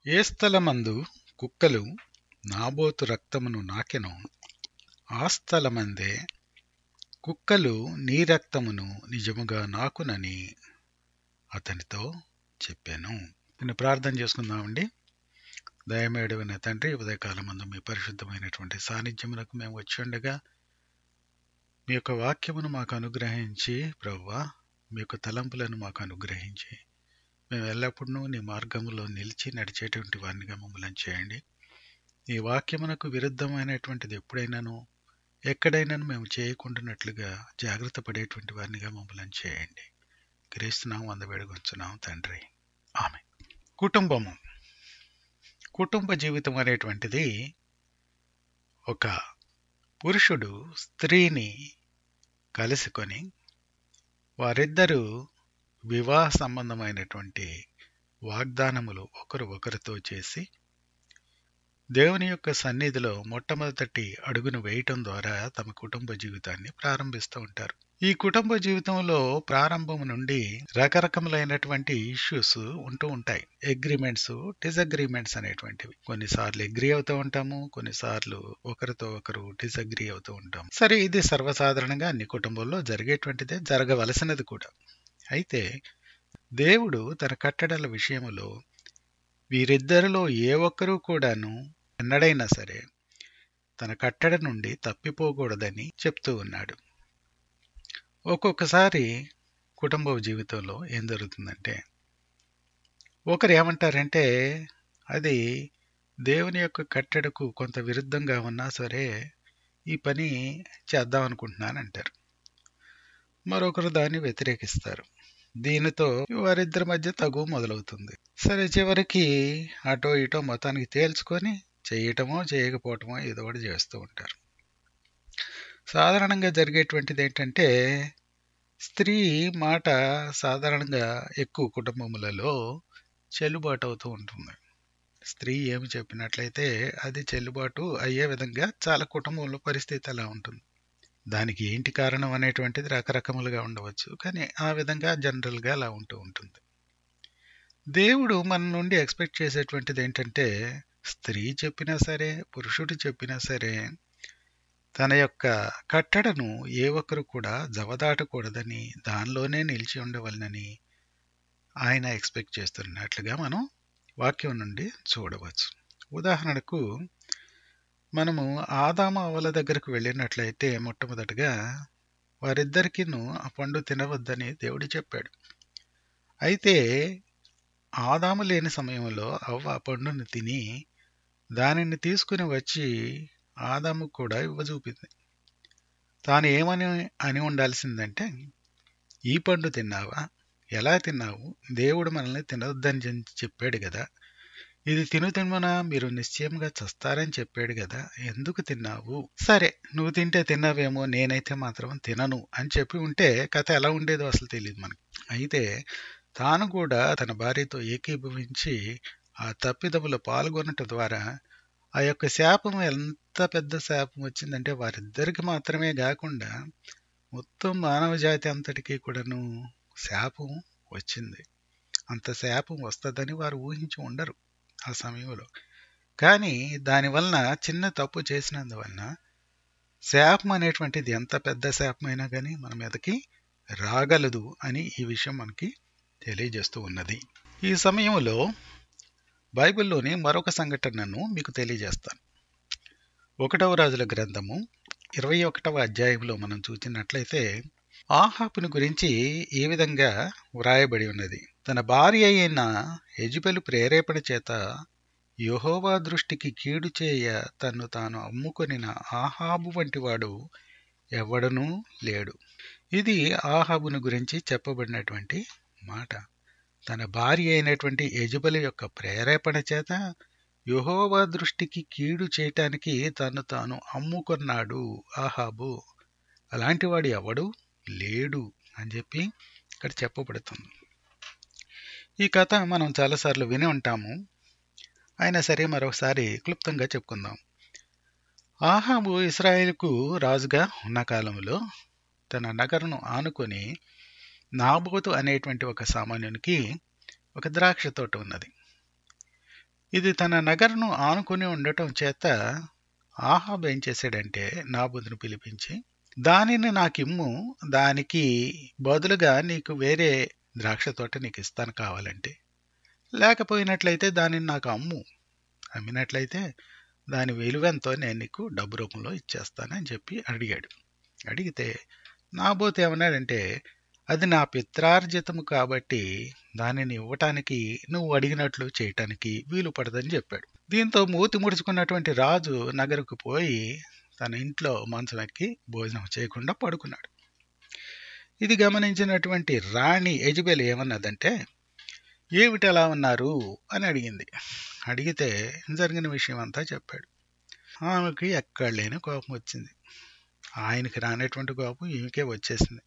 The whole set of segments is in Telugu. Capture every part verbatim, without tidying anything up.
ఏ స్థలమందు కుక్కలు నాబోతు రక్తమును నాకెనో ఆ స్థలమందే కుక్కలు నీ రక్తమును నిజముగా నాకునని అతనితో చెప్పాను. నేను ప్రార్థన చేసుకుందామండి. దయమేడవైన తండ్రి, ఉదయకాలమందు మీ పరిశుద్ధమైనటువంటి సాన్నిధ్యమునకు మేము వచ్చి ఉండగా మీ యొక్క వాక్యమును మాకు అనుగ్రహించి ప్రభువా, మీ యొక్క తలంపులను మాకు అనుగ్రహించి మేము ఎల్లప్పుడూ నీ మార్గములో నిలిచి నడిచేటువంటి వారినిగా మమ్మల్ని చేయండి. ఈ వాక్యమునకు విరుద్ధమైనటువంటిది ఎప్పుడైనాను ఎక్కడైనాను మేము చేయకుండానట్లుగా జాగ్రత్త పడేటువంటి వారినిగా మమ్మల్ని చేయండి. క్రీస్తునామం అందవేడుకొంచున్నాం తండ్రి, ఆమె. కుటుంబము కుటుంబ జీవితం అనేటువంటిది ఒక పురుషుడు స్త్రీని కలుసుకొని వారిద్దరూ వివాహ సంబంధమైనటువంటి వాగ్దానములు ఒకరు ఒకరితో చేసి దేవుని యొక్క సన్నిధిలో మొట్టమొదటి అడుగును వేయటం ద్వారా తమ కుటుంబ జీవితాన్ని ప్రారంభిస్తూ ఉంటారు. ఈ కుటుంబ జీవితంలో ప్రారంభం నుండి రకరకములైనటువంటి ఇష్యూస్ ఉంటూ ఉంటాయి. అగ్రిమెంట్స్, డిసగ్రిమెంట్స్ అనేటువంటివి. కొన్నిసార్లు అగ్రీ అవుతూ ఉంటాము, కొన్నిసార్లు ఒకరితో ఒకరు డిసగ్రీ అవుతూ ఉంటాము. సరే, ఇది సర్వసాధారణంగా అన్ని కుటుంబాల్లో జరిగేటువంటిదే, జరగవలసినది కూడా. అయితే దేవుడు తన కట్టడల విషయములో వీరిద్దరిలో ఏ ఒక్కరూ కూడాను ఎన్నడైనా సరే తన కట్టడ నుండి తప్పిపోకూడదని చెప్తూ ఉన్నాడు. ఒక్కొక్కసారి కుటుంబ జీవితంలో ఏం జరుగుతుందంటే ఒకరు ఏమంటారంటే అది దేవుని యొక్క కట్టడకు కొంత విరుద్ధంగా ఉన్నా సరే ఈ పని చేద్దాం అనుకుంటున్నాను అంటారు. మరొకరు దాన్ని వ్యతిరేకిస్తారు. దీనితో వారిద్దరి మధ్య తగువ మొదలవుతుంది. సరే, చివరికి అటో ఇటో మొత్తానికి తేల్చుకొని చేయటమో చేయకపోవటమో ఏదో ఒకటి చేస్తూ ఉంటారు. సాధారణంగా జరిగేటువంటిది ఏంటంటే స్త్రీ మాట సాధారణంగా ఎక్కువ కుటుంబములలో చెల్లుబాటు అవుతూ ఉంటుంది. స్త్రీ ఏమి చెప్పినట్లయితే అది చెల్లుబాటు అయ్యే విధంగా చాలా కుటుంబంలో పరిస్థితి అలా ఉంటుంది. దానికి ఏంటి కారణం అనేటువంటిది రకరకములుగా ఉండవచ్చు, కానీ ఆ విధంగా జనరల్గా అలా ఉంటూ ఉంటుంది. దేవుడు మన నుండి ఎక్స్పెక్ట్ చేసేటువంటిది ఏంటంటే స్త్రీ చెప్పినా సరే పురుషుడు చెప్పినా సరే తన యొక్క కట్టడను ఏ ఒక్కరు కూడా జవదాటకూడదని, దానిలోనే నిలిచి ఉండవలనని ఆయన ఎక్స్పెక్ట్ చేస్తున్నట్లుగా మనం వాక్యం నుండి చూడవచ్చు. ఉదాహరణకు మనము ఆదాము అవ్వల దగ్గరకు వెళ్ళినట్లయితే మొట్టమొదటిగా వారిద్దరికీను ఆ పండు తినవద్దని దేవుడు చెప్పాడు. అయితే ఆదాము లేని సమయంలో అవ్వ ఆ పండును తిని దానిని తీసుకుని వచ్చి ఆదాము కూడా ఇవ్వజూపింది. తాను ఏమని అని ఉండాల్సిందంటే, ఈ పండు తిన్నావా? ఎలా తిన్నావు? దేవుడు మనల్ని తినవద్దని చెప్పాడు కదా, ఇది తిను తినమనా మీరు నిశ్చయంగా చస్తారని చెప్పాడు కదా, ఎందుకు తిన్నావు? సరే, నువ్వు తింటే తిన్నావేమో, నేనైతే మాత్రం తినను అని చెప్పి ఉంటే కథ ఎలా ఉండేదో అసలు తెలియదు మనకి. అయితే తాను కూడా తన భార్యతో ఏకీభవించి ఆ తప్పిదములో పాల్గొనటం ద్వారా ఆ యొక్క శాపం ఎంత పెద్ద శాపం వచ్చిందంటే వారిద్దరికి మాత్రమే కాకుండా మొత్తం మానవ జాతి అంతటికీ కూడాను శాపం వచ్చింది. అంత శాపం వస్తుందని వారు ఊహించి ఉండరు ఆ సమయంలో. కానీ దానివలన చిన్న తప్పు చేసినందువలన శాపం అనేటువంటిది ఎంత పెద్ద శాపమైనా కానీ మన మీదకి రాగలదు అని ఈ విషయం మనకి తెలియజేస్తూ ఉన్నది. ఈ సమయంలో బైబిల్లోని మరొక సంఘటనను మీకు తెలియజేస్తాను. ఒకటవ రాజుల గ్రంథము ఇరవై ఒకటవ అధ్యాయంలో మనం చూసినట్లయితే ఆహాబును గురించి ఈ విధంగా వ్రాయబడి ఉన్నది. తన భార్య అయిన యెజెబెలు ప్రేరేపణ చేత యెహోవా దృష్టికి కీడు చేయ తన్ను తాను అమ్ముకొనిన ఆహాబు వంటి వాడు ఎవడనూ లేడు. ఇది ఆహాబును గురించి చెప్పబడినటువంటి మాట. తన భార్య అయినటువంటి యెజెబెలు యొక్క ప్రేరేపణ చేత యెహోవా దృష్టికి కీడు చేయటానికి తను తాను అమ్ముకున్నాడు ఆహాబు. అలాంటి వాడు ఎవడు లేడు అని చెప్పి ఇక్కడ చెప్పబడుతుంది. ఈ కథ మనం చాలాసార్లు విని ఉంటాము. అయినా సరే మరొకసారి క్లుప్తంగా చెప్పుకుందాం. ఆహాబు ఇశ్రాయేలుకు రాజుగా ఉన్న కాలంలో తన నగరును ఆనుకొని నాబోతు అనేటువంటి ఒక సామాన్యునికి ఒక ద్రాక్ష తోట ఉన్నది. ఇది తన నగరును ఆనుకుని ఉండటం చేత ఆహాబు ఏం చేశాడంటే నాబోతును పిలిపించి, దానిని నాకిమ్ము, దానికి బదులుగా నీకు వేరే ద్రాక్ష తోట నీకు ఇస్తాను కావాలంటే, లేకపోయినట్లయితే దానిని నాకు అమ్ము, అమ్మినట్లయితే దాని విలువెంతో నేను నీకు డబ్బు రూపంలో ఇచ్చేస్తానని చెప్పి అడిగాడు. అడిగితే నాబోతు ఏమన్నాడంటే, అది నా పిత్రార్జితము కాబట్టి దానిని ఇవ్వటానికి నువ్వు అడిగినట్లు చేయటానికి వీలు పడదని చెప్పాడు. దీంతో మూతి ముడుచుకున్నటువంటి రాజు నగరకు పోయి తన ఇంట్లో మంచం ఎక్కి భోజనం చేయకుండా పడుకున్నాడు. ఇది గమనించినటువంటి రాణి యెజబెల్ ఏమన్నదంటే, ఏమిటి అలా ఉన్నారు అని అడిగింది. అడిగితే జరిగిన విషయం అంతా చెప్పాడు. ఆమెకి ఎక్కడ లేని కోపం వచ్చింది. ఆయనకి రానటువంటి కోపం ఈమెకే వచ్చేసింది.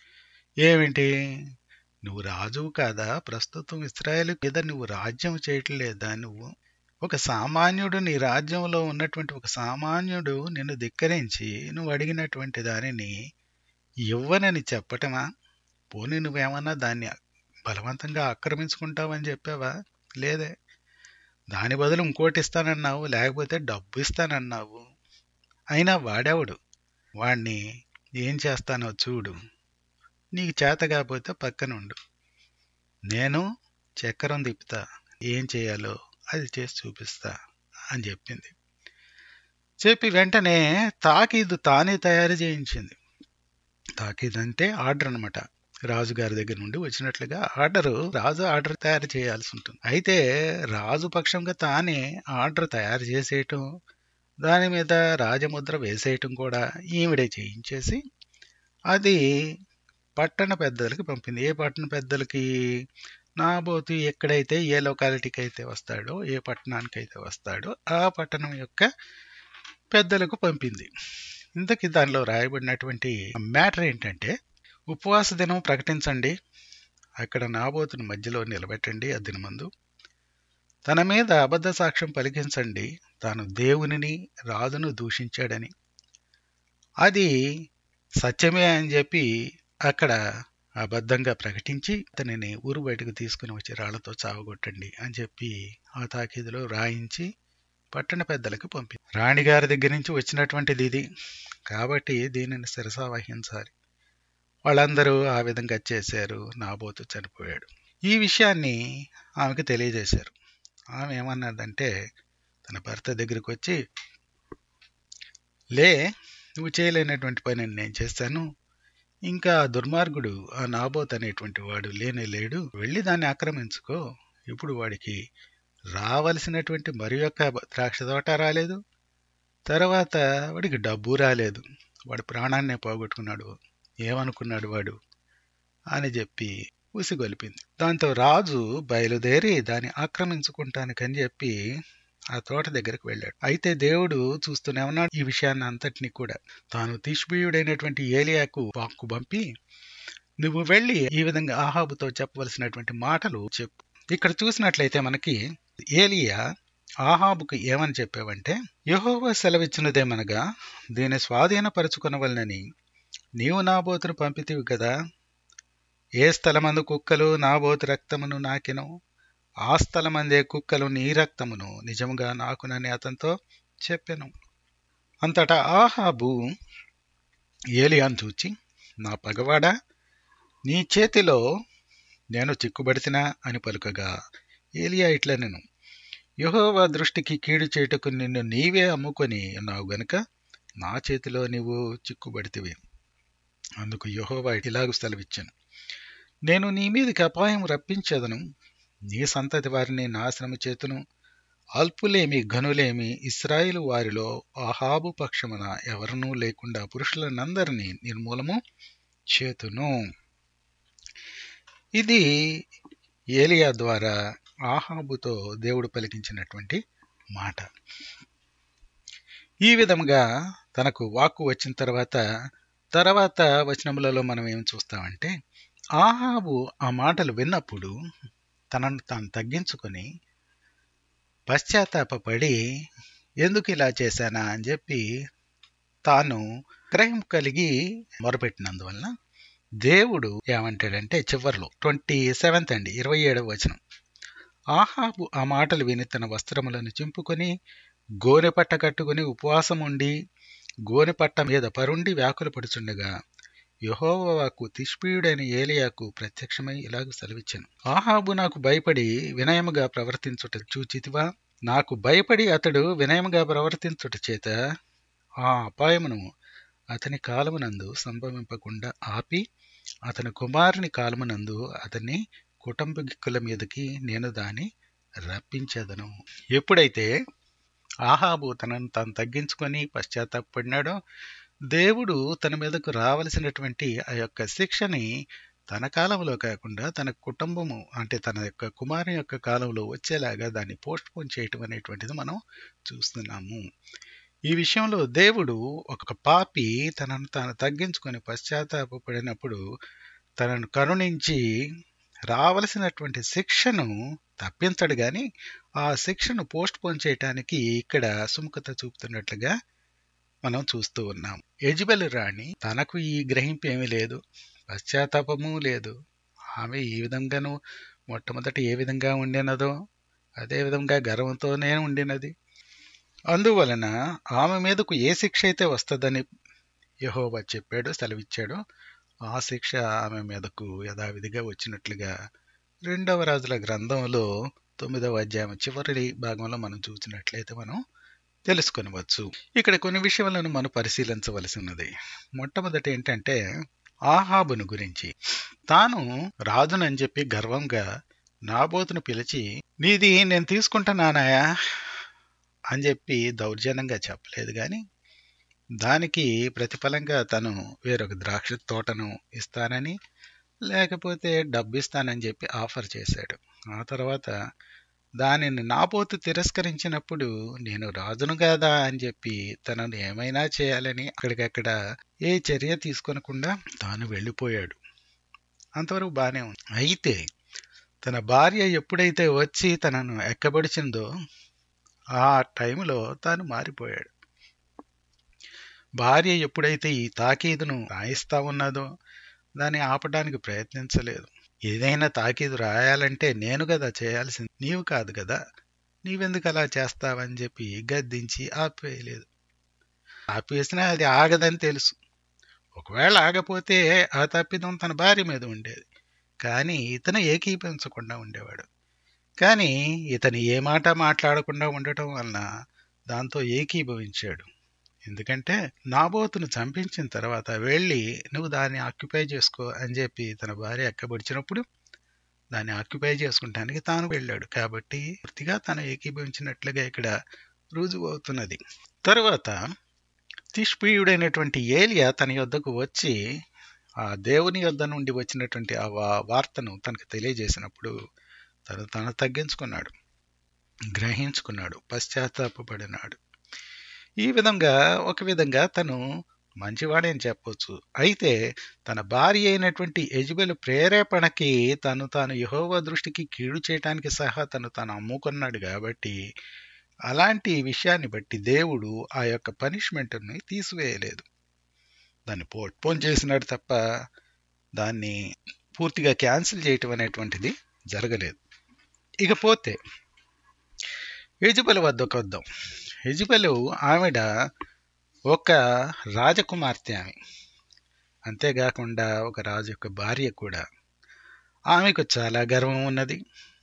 ఏమిటి, నువ్వు రాజువు కాదా? ప్రస్తుతం ఇశ్రాయేలు మీద నువ్వు రాజ్యం చేయటం లేదా? నువ్వు ఒక సామాన్యుడు, నీ రాజ్యంలో ఉన్నటువంటి ఒక సామాన్యుడు నిన్ను ధిక్కరించి నువ్వు అడిగినటువంటి దానిని ఇవ్వనని చెప్పటమా? పోనీ నువ్వేమన్నా దాన్ని బలవంతంగా ఆక్రమించుకుంటావని చెప్పావా? లేదే. దాని బదులు ఇంకోటి ఇస్తానన్నావు, లేకపోతే డబ్బు ఇస్తానన్నావు. అయినా వాడేవాడు, వాణ్ణి ఏం చేస్తానో చూడు, నీకు చేత కాకపోతే పక్కనుండు, నేను చక్రం తిప్పుతా, ఏం చేయాలో అది చేసి చూపిస్తా అని చెప్పింది. చెప్పి వెంటనే తాకీదు తానే తయారు చేయించింది. తాకీదు అంటే ఆర్డర్ అనమాట. రాజుగారి దగ్గర నుండి వచ్చినట్లుగా ఆర్డరు, రాజు ఆర్డర్ తయారు చేయాల్సి ఉంటుంది. అయితే రాజు పక్షంగా తానే ఆర్డర్ తయారు చేసేయటం, దాని మీద రాజముద్ర వేసేయటం కూడా ఈవిడే చేయించేసి అది పట్టణ పెద్దలకి పంపింది. ఏ పట్టణ పెద్దలకి? నాబోతు ఎక్కడైతే ఏ లొకాలిటీకి అయితే వస్తాడో, ఏ పట్టణానికి అయితే వస్తాడో ఆ పట్టణం యొక్క పెద్దలకు పంపింది. ఇంతకీ దానిలో రాయబడినటువంటి మ్యాటర్ ఏంటంటే, ఉపవాస దినం ప్రకటించండి, అక్కడ నాబోతుని మధ్యలో నిలబెట్టండి, ఆ దినమందు తన మీద అబద్ధ సాక్ష్యం పలికించండి, తాను దేవునిని రాజును దూషించాడని, అది సత్యమే అని చెప్పి అక్కడ అబద్ధంగా ప్రకటించి అతనిని ఊరు బయటకు తీసుకుని వచ్చి రాళ్లతో చావగొట్టండి అని చెప్పి ఆ తాకీదులో రాయించి పట్టణ పెద్దలకు పంపి, రాణిగారి దగ్గర నుంచి వచ్చినటువంటిది ఇది కాబట్టి దీనిని శిరసా వహించాలి. వాళ్ళందరూ ఆ విధంగా చేశారు. నాబోతు చనిపోయాడు. ఈ విషయాన్ని ఆమెకు తెలియజేశారు. ఆమె ఏమన్నదంటే, తన భర్త దగ్గరికి వచ్చి, లే, నువ్వు చేయలేనటువంటి పని నేను చేస్తాను, ఇంకా దుర్మార్గుడు ఆ నాబోతు అనేటువంటి వాడు లేనే లేడు, వెళ్ళి దాన్ని ఆక్రమించుకో. ఇప్పుడు వాడికి రావలసినటువంటి మరి యొక్క ద్రాక్ష తోట రాలేదు, తర్వాత వాడికి డబ్బు రాలేదు, వాడి ప్రాణాన్నే పోగొట్టుకున్నాడు, ఏమనుకున్నాడు వాడు అని చెప్పి ఉసిగొలిపింది. దాంతో రాజు బయలుదేరి దాన్ని ఆక్రమించుకుంటానికని చెప్పి ఆ తోట దగ్గరకు వెళ్ళాడు. అయితే దేవుడు చూస్తూనే ఉన్నాడు ఈ విషయాన్ని అంతటినీ కూడా. తాను తిష్బీయుడైనటువంటి ఏలియాకు వాక్కు పంపి, నువ్వు వెళ్ళి ఈ విధంగా ఆహాబుతో చెప్పవలసినటువంటి మాటలు చెప్పు. ఇక్కడ చూసినట్లయితే మనకి ఏలియా ఆహాబుకు ఏమని చెప్పావంటే, యెహోవా సెలవిచ్చినదేమనగా, దీన్ని స్వాధీనపరచుకొనవలనని నీవు నాబోతును పంపితివి కదా. ఏ స్థలమందు కుక్కలు నాబోతు రక్తమును నాకెను, ఆ స్థలమందే కుక్కలు నీ రక్తమును నిజముగా నాకునని అతనితో చెప్పెను. అంతటా ఆహాబు ఏలియాను చూచి, నా పగవాడా, నీ చేతిలో నేను చిక్కుబడితినా అని పలుకగా, ఏలియా ఇట్లనెను, యెహోవా దృష్టికి కీడు చేయుటకు నిన్ను నీవే అమ్ముకొని ఉన్నావు గనుక నా చేతిలో నీవు చిక్కుబడితివి. అందుకు యెహోవా ఇలాగు సెలవిచ్చెను, నేను నీ మీదకి అపాయం రప్పించెదను, నీ సంతతి వారిని నాశనము చేతును, అల్పులేమి ఘనులేమి ఇశ్రాయేలు వారిలో ఆహాబు పక్షమున ఎవరనూ లేకుండా పురుషులనందరినీ నిర్మూలము చేతును. ఇది ఏలియా ద్వారా ఆహాబుతో దేవుడు పలికించినటువంటి మాట. ఈ విధముగా తనకు వాక్కు వచ్చిన తర్వాత తర్వాత వచనములలో మనం ఏం చూస్తామంటే, ఆహాబు ఆ మాటలు విన్నప్పుడు తనను తాను తగ్గించుకొని పశ్చాత్తాపపడి, ఎందుకు ఇలా చేశానా అని చెప్పి తాను గ్రహం కలిగి మొరపెట్టినందువలన దేవుడు ఏమంటాడంటే, చివరిలో ట్వంటీ సెవెంత్ అండి ఇరవై ఏడవ వచనం, ఆహాబు ఆ మాటలు విని తన వస్త్రములను చింపుకొని గోనెపట్ట కట్టుకుని ఉపవాసం ఉండి గోనెపట్ట మీద పరుండి వ్యాకులు పడుచుండగా యెహోవా వాక్కు తిష్బీయుడైన ఏలియాకు ప్రత్యక్షమై ఇలాగ సెలవిచ్చెను. ఆహాబు నాకు భయపడి వినయముగా ప్రవర్తించుట చూచితివా? నాకు భయపడి అతడు వినయముగా ప్రవర్తించుట చేత ఆ అపాయమును అతని కాలమునందు సంభవింపకుండా ఆపి అతని కుమారుని కాలమునందు అతని కుటుంబీకుల మీదకి నేను దాన్ని రప్పించేదను. ఎప్పుడైతే ఆహాబు తనను తాను తగ్గించుకొని పశ్చాత్తాపడినాడో దేవుడు తన మీదకు రావలసినటువంటి ఆ యొక్క శిక్షని తన కాలంలో కాకుండా తన కుటుంబము అంటే తన యొక్క కుమారుని యొక్క కాలంలో వచ్చేలాగా దాన్ని పోస్ట్ పోన్ చేయటం అనేటువంటిది మనం చూస్తున్నాము. ఈ విషయంలో దేవుడు ఒక పాపి తనను తాను తగ్గించుకొని పశ్చాత్తాపడినప్పుడు తనను కరుణించి రావలసినటువంటి శిక్షను తప్పించడు గాని ఆ శిక్షను పోస్ట్ పోన్ చేయటానికి ఇక్కడ సుముఖత చూపుతున్నట్లుగా మనం చూస్తూ ఉన్నాం. యెజెబెలు రాణి తనకు ఈ గ్రహింపు ఏమీ లేదు, పశ్చాత్తాపము లేదు. ఆమె ఈ విధంగాను మొట్టమొదట ఏ విధంగా ఉండినదో అదే విధంగా గర్వంతోనే ఉండినది. అందువలన ఆమె మీదకు ఏ శిక్ష అయితే వస్తుందని యెహోవా చెప్పాడు, సెలవిచ్చాడో ఆ శిక్ష ఆమె మీదకు యథావిధిగా వచ్చినట్లుగా రెండవ రాజుల గ్రంథంలో తొమ్మిదవ అధ్యాయం చివరి భాగంలో మనం చూసినట్లయితే మనం తెలుసుకొనవచ్చు. ఇక్కడ కొన్ని విషయాలను మనం పరిశీలించవలసి ఉన్నది. మొట్టమొదటి ఏంటంటే ఆహాబును గురించి. తాను రాజునని చెప్పి గర్వంగా నాబోతును పిలిచి నీది నేను తీసుకుంటానాయా అని చెప్పి దౌర్జన్యంగా చెప్పలేదు గాని దానికి ప్రతిఫలంగా తను వేరొక ద్రాక్ష తోటను ఇస్తానని లేకపోతే డబ్బు ఇస్తానని చెప్పి ఆఫర్ చేశాడు. ఆ తర్వాత దానిని నాబోతు తిరస్కరించినప్పుడు నేను రాజును కాదా అని చెప్పి తనను ఏమైనా చేయాలని అక్కడికక్కడ ఏ చర్య తీసుకొనకుండా తాను వెళ్ళిపోయాడు. అంతవరకు బానే ఉంది. అయితే తన భార్య ఎప్పుడైతే వచ్చి తనను ఎక్కబడిచిందో ఆ టైంలో తాను మారిపోయాడు. భార్య ఎప్పుడైతే ఈ తాకీదును రాయిస్తా ఉన్నదో దాన్ని ఆపడానికి ప్రయత్నించలేదు. ఏదైనా తాకీదు రాయాలంటే నేను కదా చేయాల్సింది, నీవు కాదు కదా, నీవెందుకు అలా చేస్తావని చెప్పి గద్దించి ఆపివేయలేదు. ఆపివేసినా అది ఆగదని తెలుసు. ఒకవేళ ఆగపోతే ఆ తప్పిదం తన భార్య మీద ఉండేది, కానీ ఇతను ఏకీపించకుండా ఉండేవాడు. కానీ ఇతను ఏ మాట మాట్లాడకుండా ఉండటం వలన దాంతో ఏకీభవించాడు. ఎందుకంటే నాబోతును చంపించిన తర్వాత వెళ్ళి నువ్వు దాన్ని ఆక్యుపై చేసుకో అని చెప్పి తన భార్య ఎక్కబడిచినప్పుడు దాన్ని ఆక్యుపై చేసుకుంటానికి తాను వెళ్ళాడు. కాబట్టి పూర్తిగా తను ఏకీభవించినట్లుగా ఇక్కడ రుజువు అవుతున్నది. తరువాత తిష్బీయుడైనటువంటి ఏలియా తన యొద్దకు వచ్చి ఆ దేవుని యొద్ద నుండి వచ్చినటువంటి ఆ వార్తను తనకు తెలియజేసినప్పుడు తను తను తగ్గించుకున్నాడు, గ్రహించుకున్నాడు, పశ్చాత్తాపడినాడు. ఈ విధంగా ఒక విధంగా తను మంచివాడని చెప్పొచ్చు. అయితే తన భార్య అయినటువంటి యెజెబెలు ప్రేరేపణకి తను తాను యెహోవా దృష్టికి కీడు చేయటానికి సహా తను తాను అమ్ముకున్నాడు. కాబట్టి అలాంటి విషయాన్ని బట్టి దేవుడు ఆ యొక్క పనిష్మెంట్ని తీసివేయలేదు, దాన్ని పోస్ట్పోన్ చేసినాడు తప్ప దాన్ని పూర్తిగా క్యాన్సిల్ చేయటం అనేటువంటిది జరగలేదు. ఇకపోతే యెజెబెలు వద్దకు వద్దాం. యెజెబెలు ఆవిడ ఒక రాజకుమార్తె, ఆమె అంతేకాకుండా ఒక రాజు యొక్క భార్య కూడా. ఆమెకు చాలా గర్వం ఉన్నది.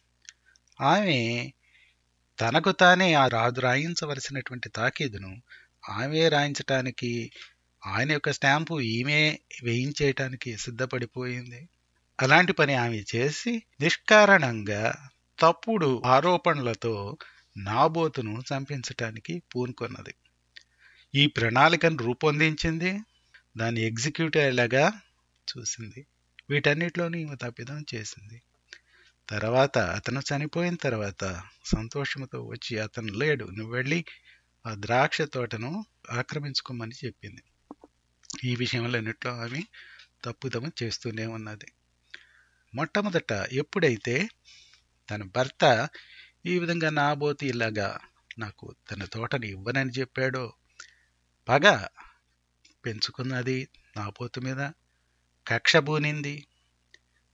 ఆమె తనకు తానే ఆ రాజు రాయించవలసినటువంటి తాకీదును ఆమె రాయించటానికి ఆయన యొక్క స్టాంపు ఈమె వేయించేయటానికి సిద్ధపడిపోయింది. అలాంటి పని ఆమె చేసి నిష్కారణంగా తప్పుడు ఆరోపణలతో నాబోతును చంపించటానికి పూనుకొన్నది. ఈ ప్రణాళికను రూపొందించింది, దాన్ని ఎగ్జిక్యూట్ అయ్యేలాగా చూసింది. వీటన్నిటిలోనూ ఈమె తప్పిదం చేసింది. తర్వాత అతను చనిపోయిన తర్వాత సంతోషంతో వచ్చి అతను లేడు, నువ్వు వెళ్ళి ఆ ద్రాక్ష తోటను ఆక్రమించుకోమని చెప్పింది. ఈ విషయంలోన్నిట్లో ఆమె తప్పుదము చేస్తూనే ఉన్నది. మొట్టమొదట ఎప్పుడైతే తన భర్త ఈ విధంగా నాబోతు ఇలాగా నాకు తన తోటని ఇవ్వనని చెప్పాడో పగ పెంచుకున్నది, నాబోతు మీద కక్ష బూనింది.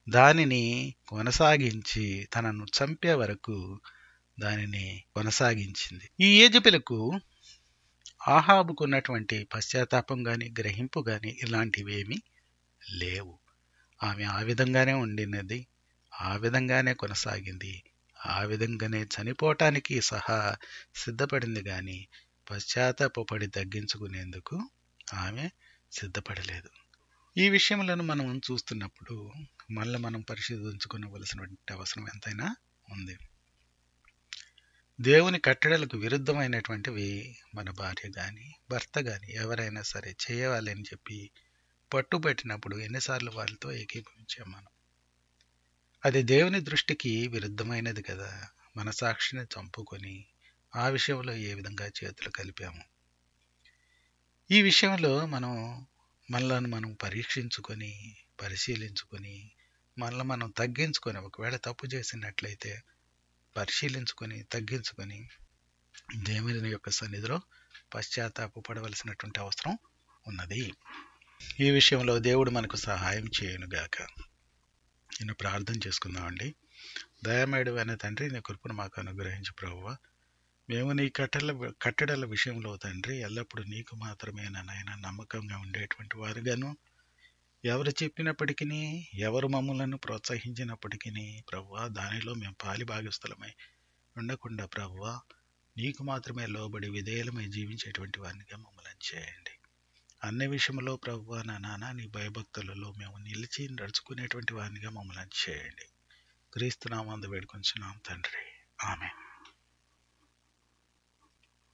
దానిని కొనసాగించి తనను చంపే వరకు దానిని కొనసాగించింది. ఈ యెజెబెలుకు ఆహాబుకున్నటువంటి పశ్చాత్తాపం గాని, గ్రహింపు గాని ఇలాంటివేమీ లేవు. ఆమె ఆ విధంగానే ఉండినది, ఆ విధంగానే కొనసాగింది, ఆ విధంగానే చనిపోవటానికి సహా సిద్ధపడింది గాని పశ్చాత్తాపపడి తగ్గించుకునేందుకు ఆమె సిద్ధపడలేదు. ఈ విషయములను మనం చూస్తున్నప్పుడు మళ్ళీ మనం పరిశీలించుకోవలసినటువంటి అవసరం ఎంతైనా ఉంది. దేవుని కట్టడలకు విరుద్ధమైనటువంటివి మన భార్య గాని, భర్త గాని ఎవరైనా సరే చేయాలి అని చెప్పి పట్టుబట్టినప్పుడు ఎన్నిసార్లు వాళ్ళతో ఏకీభవించాం మనం. అది దేవుని దృష్టికి విరుద్ధమైనది కదా. మన సాక్షిని చంపుకొని ఆ విషయంలో ఏ విధంగా చేతులు కలిపాము. ఈ విషయంలో మనం మనలను మనం పరీక్షించుకొని, పరిశీలించుకొని, మనల్ని మనం తగ్గించుకొని, ఒకవేళ తప్పు చేసినట్లయితే పరిశీలించుకొని, తగ్గించుకొని దేవుని యొక్క సన్నిధిలో పశ్చాత్తాపపడవలసినటువంటి అవసరం ఉన్నది. ఈ విషయంలో దేవుడు మనకు సహాయం చేయనుగాక. నేను ప్రార్థన చేసుకుందామండి. దయామయుడు అయిన తండ్రి, నీ కృపను మాకు అనుగ్రహించు ప్రభువా. మేము నీ కట్టల కట్టడల విషయంలో తండ్రి ఎల్లప్పుడూ నీకు మాత్రమే నాయన నమ్మకంగా ఉండేటువంటి వారుగాను, ఎవరు చెప్పినప్పటికీ, ఎవరు మమ్మలను ప్రోత్సహించినప్పటికీ ప్రభువా దానిలో మేము పాలి భాగస్థలమై ఉండకుండా ప్రభువా నీకు మాత్రమే లోబడి విధేయులమై జీవించేటువంటి వారినిగా మమ్మల్ని చేయండి. అన్ని విషయంలో ప్రభువా నా నాన్న నీ భయభక్తులలో మేము నిలిచి నడుచుకునేటువంటి వారినిగా మమ్మల్ని చేయండి. క్రీస్తు నామమున వేడుకొంచున్నాం తండ్రి. ఆమేన్.